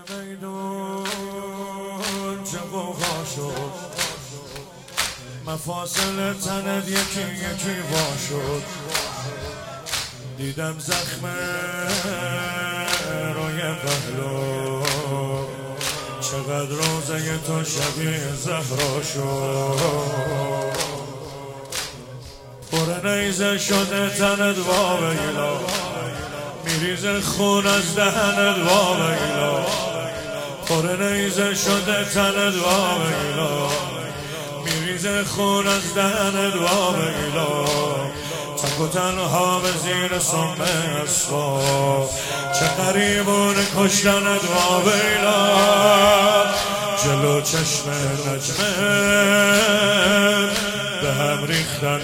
میدون چه غوغا شد، مفاصل تنت یکی یکی وا شد. دیدم زخم روی پهلو، چقدر روزه تو شبیه زهرا شد. پر نیزه شده تنت واویلا، میریزه خون از دهنت واویلا. پر نیزه شده تنت واویلا، میریزه خون از دهنت واویلا. تک و تنها به زیر سم اسباب، چه قریبون کشتنت واویلا. جلو چشم نجمه به هم ریختن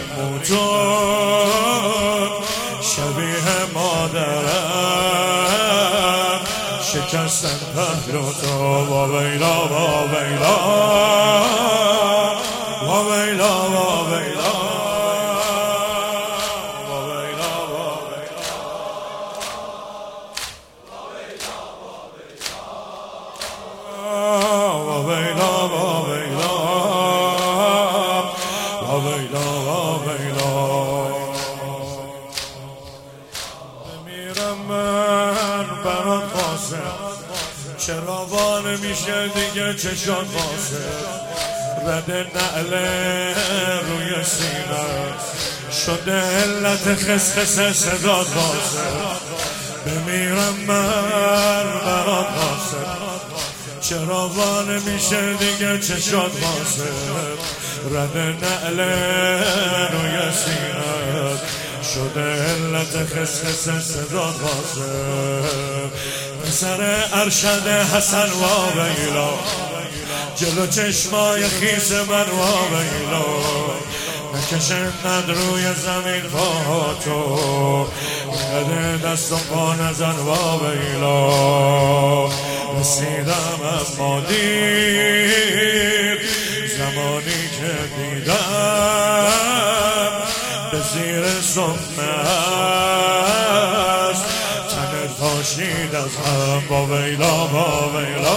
موجود، شبیه مادرم شکستن پهلو تو واویلا واویلا واویلا واویلا چراوان میشه دیگه چشان واسه، رد نعل روی سینه شده علت خسخس صدات واسه. بمیرم من برات واسه، چراوان میشه دیگه چشان واسه، رد نعل روی سینه شده علت خسخس صدات واسه. پسر ارشد حسن واویلا، جلو چشمای خیس من واویلا. نکشندن روی زمین پاهاتو، قده دست و پا نزن واویلا. رسیدم اما دیر زمانی که دیدم به زیر سفره است تنت پاشید از هم واویلا واویلا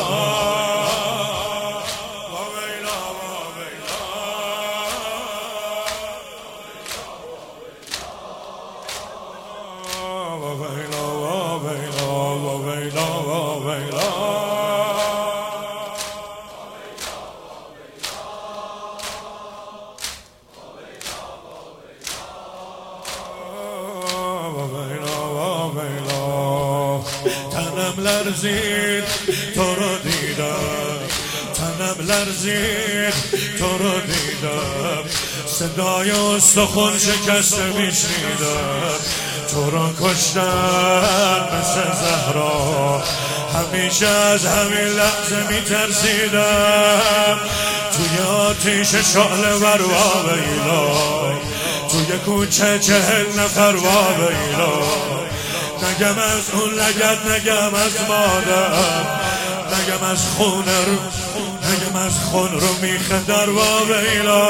تنم لرزید تو رو دیدم، تنم لرزید تو رو دیدم. صدای استخون شکسته میشنیدم، تو رو کشتن مثل زهرا. همیشه از همین لحظه میترسیدم، توی آتیش شعله ور واویلا. توی کوچه 40 نفر واویلا. نگم از اون لگد، نگم از مادر، نگم از خون رو، نگم از خون رو میخه در واویلا.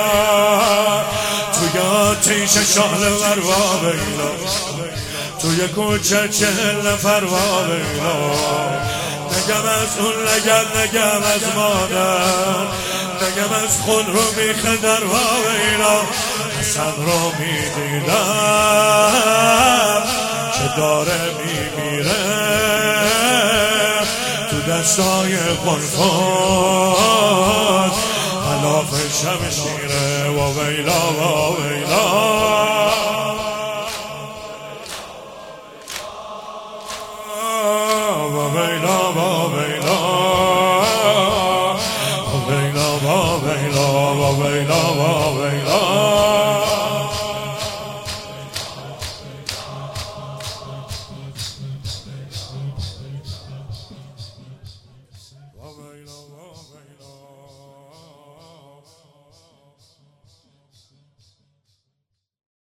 توی آتیش شعله ور واویلا، توی کوچه 40 نفر واویلا. نگم از اون لگد، نگم از مادر، نگم از خون رو میخه در واویلا. حسن رو میدیدم که داره میمیره تو دستای قنفذ، خلاف شمشیره واویلا واویلا واویلا واویلا واویلا واویلا واویلا واویلا